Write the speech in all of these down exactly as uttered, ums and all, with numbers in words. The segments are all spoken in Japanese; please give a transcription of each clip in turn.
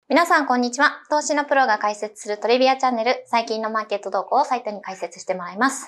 皆さんこんにちは。投資のプロが解説するトリビアチャンネル、最近のマーケット動向をサイトに解説してもらいます。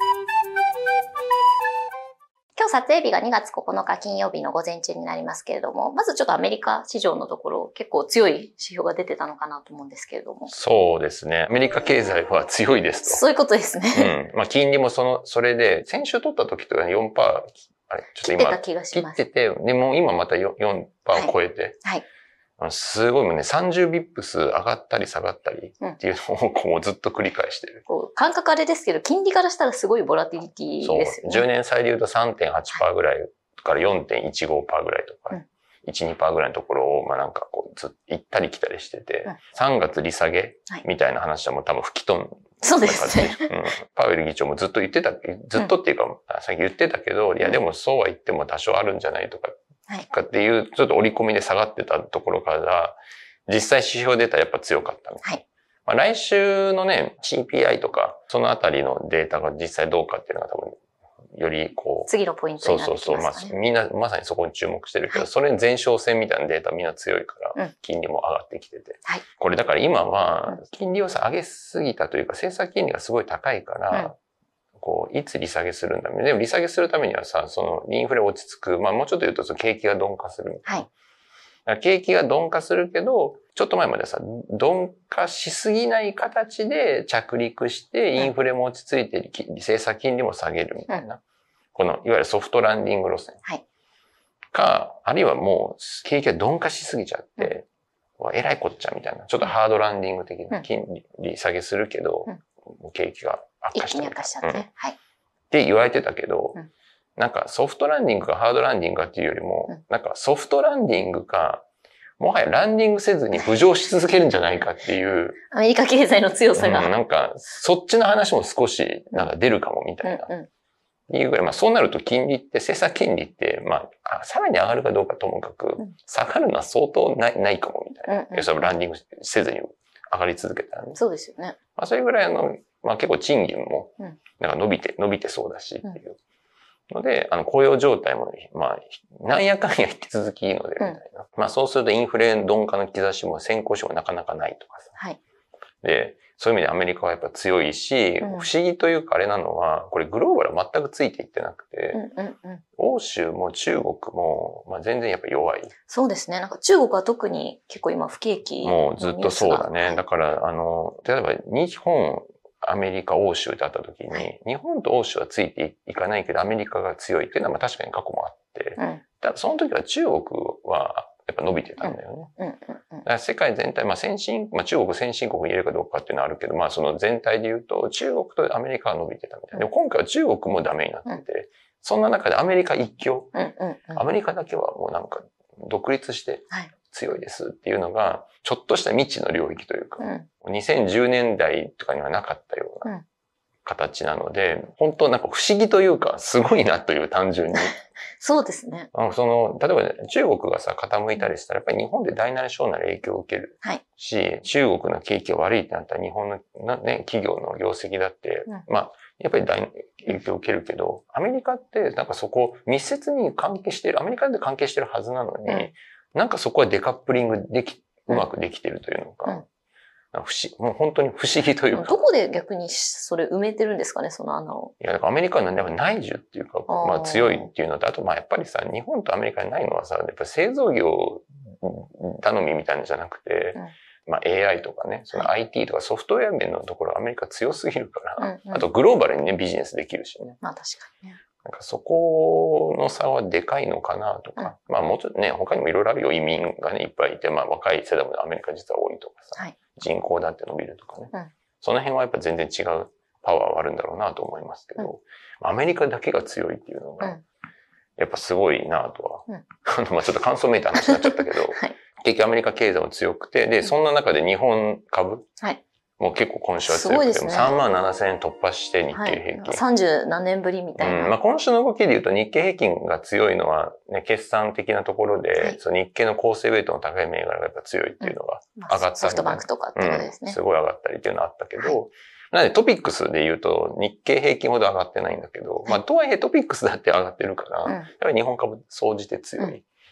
今日撮影日がにがつここのか金曜日の午前中になりますけれども、まずちょっとアメリカ市場のところ結構強い指標が出てたのかなと思うんですけれども。 そうですね。アメリカ経済は強いですと。 そういうことですね。 うん。まあ金利もその、それで、先週取った時とか よんパーセント、あれ、ちょっと今、 切ってた気がします。 切ってて、でも今また よんパーセント を超えて、 はい。はいすごいもんね、さんじゅうビップス上がったり下がったりっていうのをこうずっと繰り返してる。 こう感覚あれですけど、金利からしたらすごいボラティリティですよね。 そう。じゅうねん債で言うと さんてんはちパーセント ぐらいから よんてんいちごパーセント ぐらいとか、うん、いち、にパーセント ぐらいのところを、まあなんかこうずっと行ったり来たりしてて、うん、さんがつ利下げみたいな話はもう多分吹き飛んで、 そうですね。 うん。パウエル議長もずっと言ってた、ずっとっていうか、うん、さっき言ってたけど、いやでもそうは言っても多少あるんじゃないとか、はい、かっていう、ちょっと織り込みで下がってたところから、実際指標出たらやっぱ強かった。はい。まあ、来週のね、シーピーアイ とか、そのあたりのデータが実際どうかっていうのが多分、よりこう。 次のポイントになってきますかね。 そうそうそう。まあ、みんなまさにそこに注目してるけど、はい、それに前哨戦みたいなデータみんな強いから、うん、金利も上がってきてて。はい。これだから今は、金利をさ、上げすぎたというか、政策金利がすごい高いから、うん、こう、いつ利下げするんだろう。でも利下げするためにはさ、その、インフレ落ち着く。まあもうちょっと言うと、その景気が鈍化するみたいな。はい。景気が鈍化するけど、ちょっと前までさ、鈍化しすぎない形で着陸して、インフレも落ち着いて、政策金利も下げるみたいな。うん、この、いわゆるソフトランディング路線。はい。か、あるいはもう、景気が鈍化しすぎちゃって、うん、えらいこっちゃみたいな。ちょっとハードランディング的な金利下げするけど、うん、景気が悪化した。 一気に悪化しちゃって。うん、はい。 って言われてたけど、うんなんかソフトランディングかハードランディングかっていうよりも、うん、なんかソフトランディングか、もはやランディングせずに浮上し続けるんじゃないかっていう。 アメリカ経済の強さが。 うん、なんか、そっちの話も少し、なんか出るかもみたいな。うんうん、いうぐらい、まあそうなると金利って、政策金利って、まあ、さらに上がるかどうかともかく、うん、下がるのは相当ない、ないかもみたいな。うんうん、そのランディングせずに上がり続けたらね。 そうですよね。 まあそれぐらいの、まあ結構賃金も、なんか伸びて、伸びてそうだしっていう。うんので、あの、雇用状態も、まあ、なんやかんや引き続きいいので、みたいな。うん、まあ、そうするとインフレ鈍化の兆しも先行症がなかなかないとかさ。はい。で、そういう意味でアメリカはやっぱ強いし、うん、不思議というかあれなのは、これグローバルは全くついていってなくて、うんうんうん、欧州も中国も、まあ全然やっぱ弱い。 そうですね。なんか中国は特に結構今不景気のもうずっとそうだね。はい、だから、あの、例えば日本、アメリカ、欧州ってあった時に、はい、日本と欧州はついていかないけど、アメリカが強いっていうのはまあ確かに過去もあって、うん、ただその時は中国はやっぱ伸びてたんだよね。うんうんうん、だから世界全体、まあ先進、まあ中国先進国に入れるかどうかっていうのはあるけど、まあその全体で言うと中国とアメリカは伸びてたみたいな。でも今回は中国もダメになってて、うん、そんな中でアメリカ一強、うんうんうん、アメリカだけはもうなんか独立して、はい強いですっていうのが、ちょっとした未知の領域というか、うん、にせんじゅうねんだいとかにはなかったような形なので、うん、本当なんか不思議というか、すごいなという単純に。 そうですね。 あのその、例えば中国がさ、傾いたりしたら、やっぱり日本で大なり小なり影響を受ける。はい。し、中国の景気が悪いってなったら日本の、ね、企業の業績だって、うん、まあ、やっぱり大影響を受けるけど、アメリカってなんかそこ密接に関係している、アメリカで関係しているはずなのに、うんなんかそこはデカップリングでき、うまくできてるというのか、うん、不思もう本当に不思議というか。 どこで逆にそれ埋めてるんですかね、その穴を。 いや、だからアメリカはなんか内需っていうか、まあ強いっていうのと、あとまあやっぱりさ、日本とアメリカにないのはさ、やっぱ製造業頼みみたいなのじゃなくて、うん、まあ エーアイ とかね、その アイティー とかソフトウェア面のところアメリカ強すぎるから、うんうん、あとグローバルにね、ビジネスできるしね。 まあ確かにね。 なんかそこの差はでかいのかなとか。うん、まあもうちょっとね、他にもいろいろあるよ。移民がね、いっぱいいて、まあ若い世代もアメリカ実は多いとかさ。はい、人口だって伸びるとかね、うん。その辺はやっぱ全然違うパワーはあるんだろうなと思いますけど、うん、アメリカだけが強いっていうのが、やっぱすごいなとは。うん、あの、まあちょっと感想めいた話になっちゃったけど、はい、結局アメリカ経済も強くて、で、そんな中で日本株、はいもう結構今週は強くて、ね、さんまんななせんえん突破して日経平均。はい、 さんじゅう何年ぶりみたいな。 うんまあ、今週の動きで言うと日経平均が強いのは、ね、決算的なところで、はい、その日経の構成ウェイトの高い銘柄がやっぱ強いっていうのが上がった、うんまあ、 ソフトバンクとかってことですね、 うん。すごい上がったりっていうのはあったけど、はい、なのでトピックスで言うと日経平均ほど上がってないんだけど、はい、まあとはいえトピックスだって上がってるから、うん、やっぱり日本株総じて強い。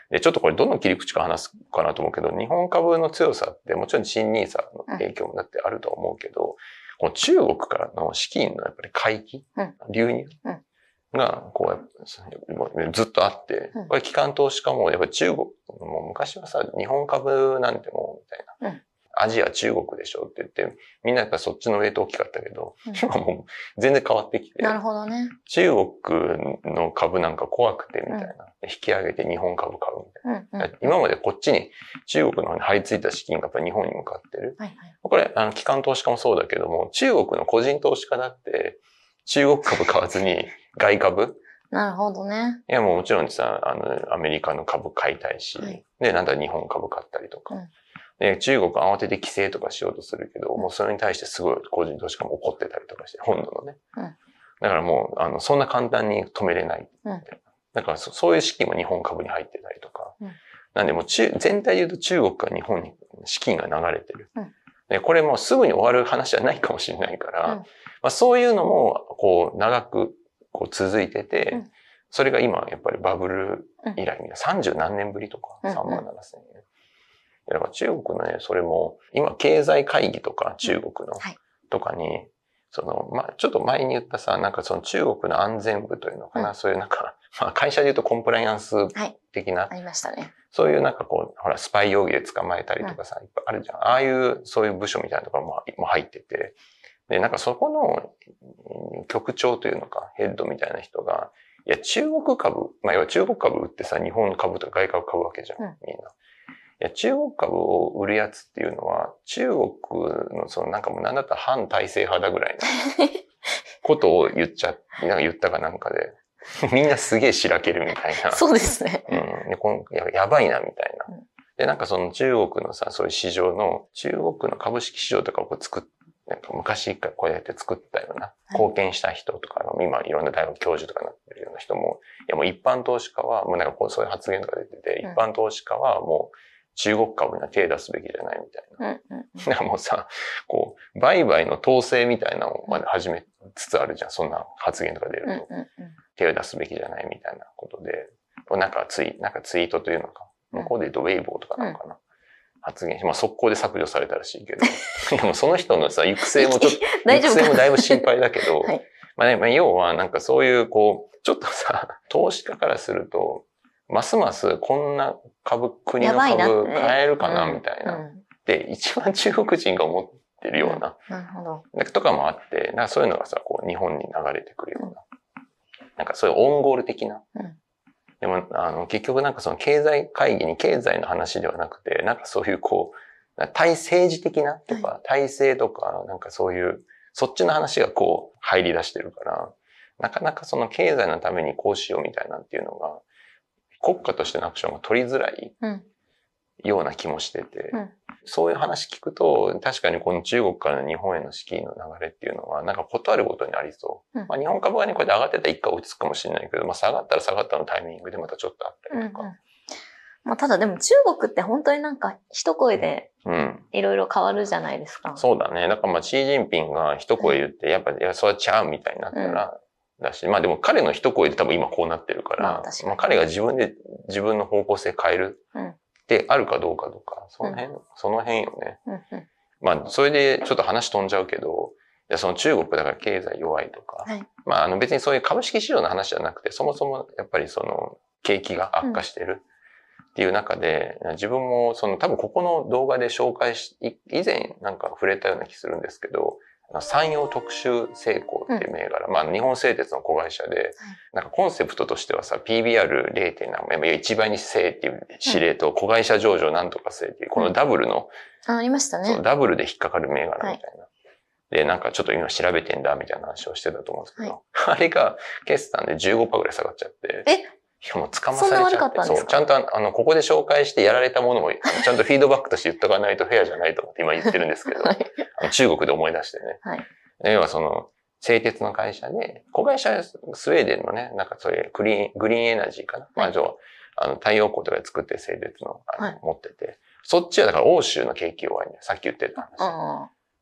で、ちょっとこれどの切り口か話すかなと思うけど、日本株の強さってもちろん新ニーサの影響もだってあると思うけど、うん、この中国からの資金のやっぱり回帰、うん、流入がこうずっとあって、これ機関投資家もやっぱり中国、もう昔はさ、日本株なんてもうみたいな。うんアジア、中国でしょって言って、みんなやっぱそっちのウェイト大きかったけど、うん、今もう全然変わってきて。 なるほどね。 中国の株なんか怖くてみたいな。うん、引き上げて日本株買うみたいな。うんうん、今までこっちに中国の方に張り付いた資金がやっぱり日本に向かってる。はいはい、これ、あの、機関投資家もそうだけども、中国の個人投資家だって、中国株買わずに外株なるほどね。 いやもうもちろんさ、あの、アメリカの株買いたいし、はい、で、なんだ日本株買ったりとか。うんで、中国慌てて規制とかしようとするけど、もうそれに対してすごい個人投資家も怒ってたりとかして、本土のね。うん、だからもう、あの、そんな簡単に止めれない。うん、だからそ、そういう資金も日本株に入ってたりとか。うん、なんでもう中、全体で言うと中国から日本に資金が流れてる。うん、で、これもうすぐに終わる話じゃないかもしれないから、うんまあ、そういうのも、こう、長く、こう続いてて、うん、それが今、やっぱりバブル以来、さんじゅう何年ぶりとか、さんまんななせんえん。だから中国のね、それも、今、経済会議とか、中国の、はい、とかに、その、まあ、ちょっと前に言ったさ、なんかその中国の安全部というのかな、うん、そういうなんか、まあ、会社で言うとコンプライアンス的な、はい、 ありましたね。 そういうなんかこう、ほら、スパイ容疑で捕まえたりとかさ、うん、いっぱいあるじゃん。ああいう、そういう部署みたいなところも入ってて、で、なんかそこの局長というのか、ヘッドみたいな人が、いや、中国株、まあ、要は中国株売ってさ、日本株とか外株買うわけじゃん、うん、みんな。いや、中国株を売るやつっていうのは、中国のそのなんかもうなんだったら反体制派だぐらいのことを言っちゃ、なんか言ったかなんかで、みんなすげえしらけるみたいな。 そうですね。 うん。でこの や, やばいなみたいな、うん。で、なんかその中国のさ、そういう市場の、中国の株式市場とかをこう作っなんか昔一回こうやって作ったような、貢献した人とか、はい、今いろんな大学教授とかになってるような人も、いやもう一般投資家は、もうなんかこうそういう発言とか出てて、うん、一般投資家はもう中国株には手出すべきじゃないみたいな。うんうんうん、だからもうさ、こう、売買の統制みたいなのまで始めつつあるじゃん、そんな発言とか出ると。うんうんうん、手を出すべきじゃないみたいなことで、なんかツイ、なんかツイートというのか、向こうで言うとウェイボーとかなのかな。うん発言し、まあ速攻で削除されたらしいけど。でもその人のさ、行く末もちょっと、行く末もだいぶ心配だけど、はい、まあね、まあ要はなんかそういうこう、ちょっとさ、投資家からすると、ますますこんな株、国の株買えるかな、みたいな、うん。で、一番中国人が思ってるような、 うん、なるほど。 とかもあって、なんかそういうのがさ、こう日本に流れてくるような、うん、なんかそういうオウンゴール的な、うんでも、あの、結局なんかその経済会議に経済の話ではなくて、なんかそういうこう、対政治的なとか、体制とか、なんかそういう、そっちの話がこう入り出してるから、なかなかその経済のためにこうしようみたいなっていうのが、国家としてのアクションが取りづらいような気もしてて、うん、そういう話聞くと、確かにこの中国からの日本への資金の流れっていうのは、なんかことあるごとにありそう。うん、まあ日本株がね、こうやって上がってたら一回落ち着くかもしれないけど、まあ下がったら下がったのタイミングでまたちょっとあったりとか。うんうん、 まあただでも中国って本当になんか一声でいろいろ変わるじゃないですか。 うん、そうだね。だからまあシー・ジンピンが一声言って、やっぱり、いや、それはちゃうみたいになったら、うん、だし、まあでも彼の一声で多分今こうなってるから、まあ、確かにまあ彼が自分で自分の方向性変える。うんであるかどうかとか、その辺、うん、その辺よね。うんうん、まあ、それでちょっと話飛んじゃうけど、いやその中国だから経済弱いとか、はい、まあ、あの別にそういう株式市場の話じゃなくて、そもそもやっぱりその景気が悪化してるっていう中で、うん、自分もその多分ここの動画で紹介し、以前なんか触れたような気するんですけど、山陽特殊製鋼っていう銘柄、うん、まあ日本製鉄の子会社で、なんかコンセプトとしてはさ、ピービーアールゼロてん何、いちばいにせえっていう指令と、子会社上場なんとかせえっていう、このダブルの、 うん、あ、ありましたね。 そう、ダブルで引っかかる銘柄みたいな。はい、で、なんかちょっと今調べてんだみたいな話をしてたと思うんですけど、はい、あれが決算で じゅうごパーセント ぐらい下がっちゃって。 えいやもう捕まされちゃって。そんな悪かったんですか？そう、ちゃんとあの、ここで紹介してやられたものも、ちゃんとフィードバックとして言っとかないとフェアじゃないと思って今言ってるんですけど、はい、あの中国で思い出してね。はい要はその、製鉄の会社で、子会社スウェーデンのね、なんかそういうグリーン、グリーンエナジーかな。はい、まあ、あの、太陽光とかで作ってる製鉄の、あの、はい、持ってて、そっちはだから欧州の景気弱いんだよ。さっき言ってた話。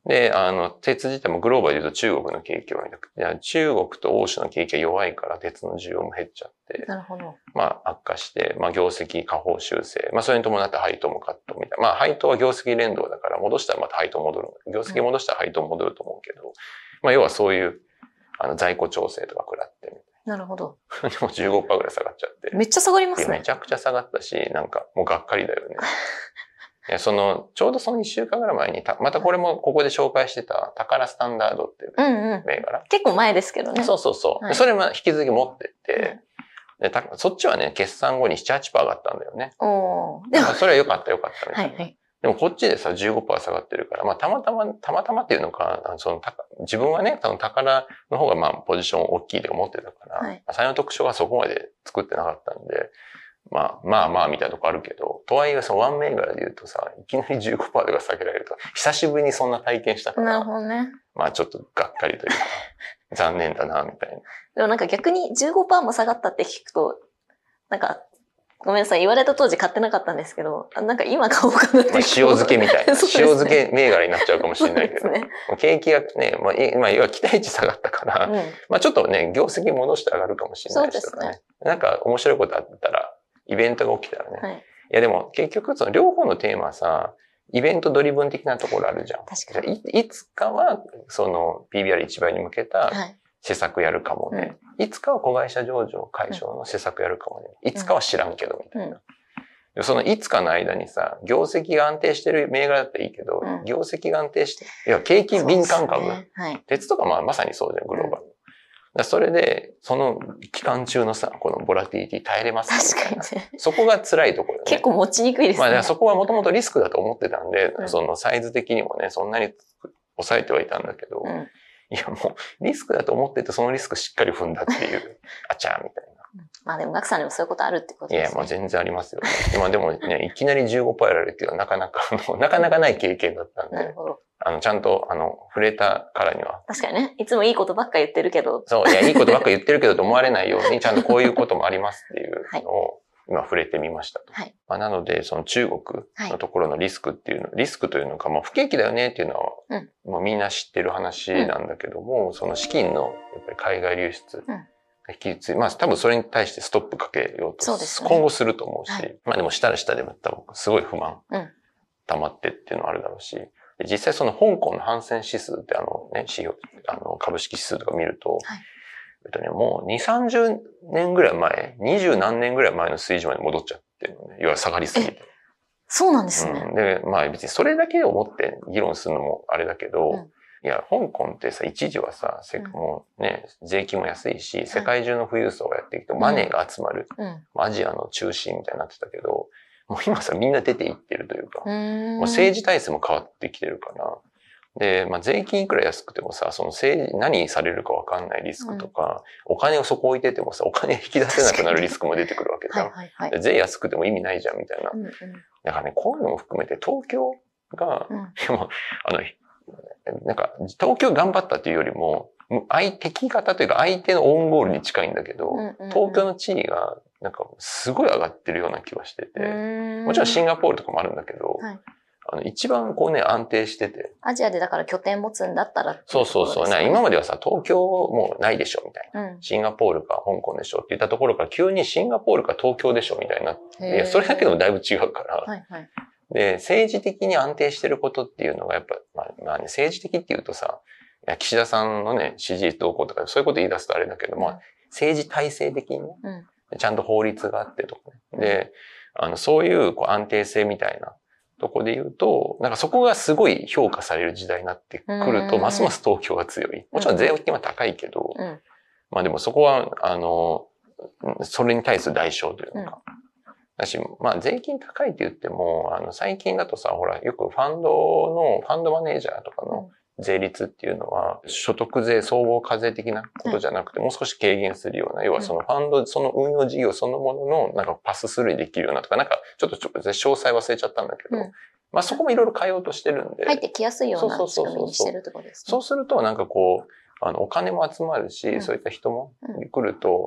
で、あの、鉄自体もグローバルで言うと中国の景気は弱くて、中国と欧州の景気が弱いから鉄の需要も減っちゃって、 なるほど。 まあ悪化して、まあ業績下方修正、まあそれに伴って配当もカットみたいな。まあ配当は業績連動だから戻したらまた配当戻る。業績戻したら配当戻ると思うけど、うん、まあ要はそういう、あの在庫調整とか食らってみたいな。なるほど。 でも じゅうごパーセント ぐらい下がっちゃって。 めっちゃ下がりますね。 めちゃくちゃ下がったし、なんかもうがっかりだよね。いや、その、ちょうどそのいっしゅうかんぐらい前に、たまたこれもここで紹介してた、宝スタンダードっていう銘柄。うんうん、 結構前ですけどね。 そうそうそう。はい、それも引き続き持ってって、うん、でそっちはね、決算後になな、はちパーセント上がったんだよね。おでもそれは良かった良かったみたいな。はいはい、でもこっちでさ、じゅうごパーセント 下がってるから、まあたまたま、たまたまっていうのか、その自分はね、その宝の方がまあポジション大きいとか持ってたから、はい、才能特徴はそこまで作ってなかったんで、まあまあまあみたいなとこあるけど、とはいえそのワン銘柄で言うとさ、いきなり じゅうごパーセント が下げられると、久しぶりにそんな体験したから、 なるほどね。 まあちょっとがっかりというか、残念だな、みたいな。 でもなんか逆に じゅうごパーセント も下がったって聞くと、なんか、ごめんなさい、言われた当時買ってなかったんですけど、なんか今買おうかなって。 まあ、塩漬けみたいな。ね、塩漬け銘柄になっちゃうかもしれないけど。ね、景気がね、まあ、まあ、要は期待値下がったから、うん、まあちょっとね、業績戻して上がるかもしれないしとかね。ねなんか面白いことあったら、イベントが起きたらね。はい、いやでも結局その両方のテーマはさ、イベントドリブン的なところあるじゃん。 確かに。 い, いつかはその ピービーアールいち 倍に向けた施策やるかもね。はいうん、いつかは子会社上場解消の施策やるかもね。いつかは知らんけどみたいな。うんうん、そのいつかの間にさ、業績が安定してる銘柄だったらいいけど、うん、業績が安定して、いや景気敏感株、ねはい、鉄とかまあまさにそうじゃん、グローバル。うんそれで、その期間中のさ、このボラティリティ耐えれますかみたいな。確かにね。そこが辛いところ、ね。 結構持ちにくいですね。 まあそこはもともとリスクだと思ってたんで、うん、そのサイズ的にもね、そんなに抑えてはいたんだけど、うん、いやもうリスクだと思っててそのリスクしっかり踏んだっていう、あちゃーみたいな。 まあでも、ガクさんでもそういうことあるってことですね。 いや、まあ全然ありますよ、ね。まあでもね、いきなり じゅうごパーセント やられるっていうのはなかなか、なかなかない経験だったんで。なるほど。あの、ちゃんと、あの、触れたからには。 確かにね。いつもいいことばっか言ってるけど。 そう、いや、いいことばっか言ってるけどと思われないように、ちゃんとこういうこともありますっていうのを、今触れてみましたと。はい。まあ、なので、その中国のところのリスクっていうの、はい、リスクというのが、まあ、不景気だよねっていうのは、うん、もうみんな知ってる話なんだけども、うん、その資金の、やっぱり海外流出。うん引き継い、まあ多分それに対してストップかけようと、そうですね、今後すると思うし、はい、まあでもしたらしたでも多分すごい不満、うん、溜まってっていうのはあるだろうし、実際その香港のハンセン指数ってあのね、指標、あの株式指数とか見ると、はい、えっとね、もうに、さんじゅうねんぐらい前、にじゅう何年ぐらい前の水準まで戻っちゃってるのね。要は下がりすぎて。 そうなんですね、 うん。で、まあ別にそれだけを思って議論するのもあれだけど、うんいや、香港ってさ、一時はさ、せもうね、税金も安いし、世界中の富裕層がやってきて、マネーが集まる、うん、アジアの中心みたいになってたけど、もう今さ、みんな出ていってるというか、うもう政治体制も変わってきてるから、で、まあ、税金いくら安くてもさ、その政治、何されるかわかんないリスクとか、うん、お金をそこ置いててもさ、お金引き出せなくなるリスクも出てくるわけじゃん。はいはいはい、税安くても意味ないじゃん、みたいな。うんうん、だからね、こういうのも含めて東京が、うん、でも、あの、なんか、東京頑張ったというよりも、相敵方というか相手のオウンゴールに近いんだけど、うんうんうん、東京の地位が、なんか、すごい上がってるような気はしてて、もちろんシンガポールとかもあるんだけど、はい、あの一番こうね、安定してて。 アジアでだから拠点持つんだったらっていう、ね、 そうそうそう。今まではさ、東京もうないでしょ、みたいな、うん。シンガポールか香港でしょって言ったところから急にシンガポールか東京でしょ、みたいな。いや、それだけでもだいぶ違うから。はいはいで、政治的に安定してることっていうのがやっぱ、まあ、まあね、政治的っていうとさ、いや岸田さんのね、支持率動向とかそういうこと言い出すとあれだけど、うん、まあ、政治体制的にね、うん、ちゃんと法律があってとかね。で、あの、そういうこう安定性みたいなとこで言うと、なんかそこがすごい評価される時代になってくると、ますます東京が強い。もちろん税金は高いけど、うん、まあでもそこは、あの、それに対する代償というのか、うんだし、まあ税金高いって言っても、あの最近だとさ、ほら、よくファンドの、ファンドマネージャーとかの税率っていうのは、所得税、総合課税的なことじゃなくて、もう少し軽減するような、要はそのファンド、その運用事業そのものの、なんかパススルーできるようなとか、なんかちょっと詳細忘れちゃったんだけど、まあそこもいろいろ変えようとしてるんで。 入ってきやすいような仕組みにしてるってことですね。 そうすると、なんかこう、あの、お金も集まるし、そういった人も来ると、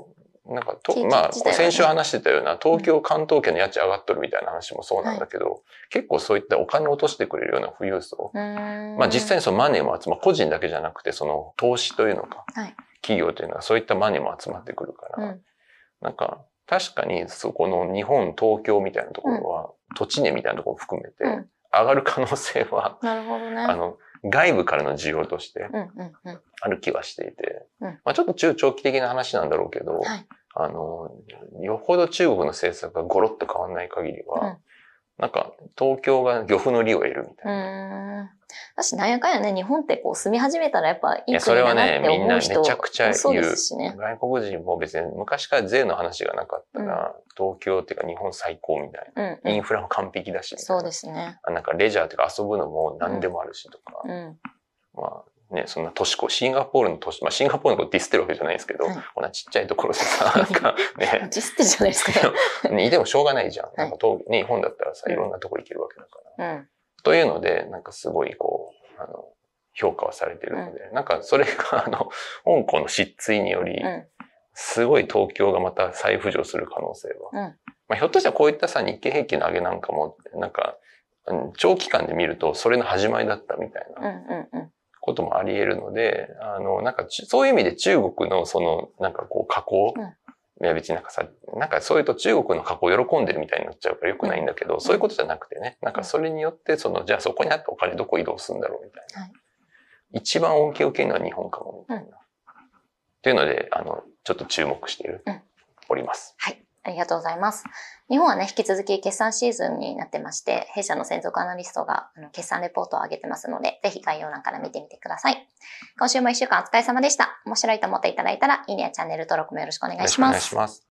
なんかと、まあ、先週話してたような東京関東圏の家賃上がっとるみたいな話もそうなんだけど、はい、結構そういったお金を落としてくれるような富裕層。まあ実際にそのマネーも集まる、個人だけじゃなくてその投資というのか、はい、企業というのはそういったマネーも集まってくるから、うん、なんか確かにそこの日本、東京みたいなところは、うん、土地値みたいなところも含めて上がる可能性は、うん、なるほどね。あの、外部からの需要としてある気はしていて、うんうんうん、まあちょっと中長期的な話なんだろうけど、はい、あの、よほど中国の政策がゴロッと変わらない限りは、うん、なんか東京が漁夫の利を得るみたいな。 うーん。私なんやかんやね、日本ってこう住み始めたらやっぱいい国だなって思う人、いや、それはね、みんなめちゃくちゃ言う。ですしね、 外国人も別に昔から税の話がなかったら、うん、東京っていうか日本最高みたいな。うんうん、インフラも完璧だしみたいな。 そうですね。 なんかレジャーというか遊ぶのも何でもあるしとか。うんうん、まあね、そんな都市高、シンガポールの都市、まあシンガポールのことディスってるわけじゃないですけど、はい、こんなちっちゃいところでさ、なんかね。 ディスってるじゃないですか。 いてもしょうがないじゃん。なんか東、ね、日本だったらさ、いろんなところ行けるわけだから。うん、というので、なんかすごいこう、あの、評価はされてるので、うん、なんかそれがあの、香港の失墜により、うん、すごい東京がまた再浮上する可能性は。うん、まあ、ひょっとしたらこういったさ、日経平均の上げなんかも、なんか、長期間で見るとそれの始まりだったみたいなこともあり得るので、あの、なんかそういう意味で中国のその、なんかこう加工、うん、いや別になんかさ、なんかそういうと中国の加工を喜んでるみたいになっちゃうから良くないんだけど、うん、そういうことじゃなくてね、なんかそれによってその、じゃあそこにあったお金どこ移動するんだろうみたいな。はい、一番恩恵を受けるのは日本かもみたいな。うん、というので、あの、ちょっと注目している、うん、おります。 はい。ありがとうございます。日本はね、引き続き決算シーズンになってまして、弊社の専属アナリストがあの決算レポートを上げてますので、ぜひ概要欄から見てみてください。今週も一週間お疲れ様でした。面白いと思っていただいたら、いいねやチャンネル登録もよろしくお願いします。よろしくお願いします。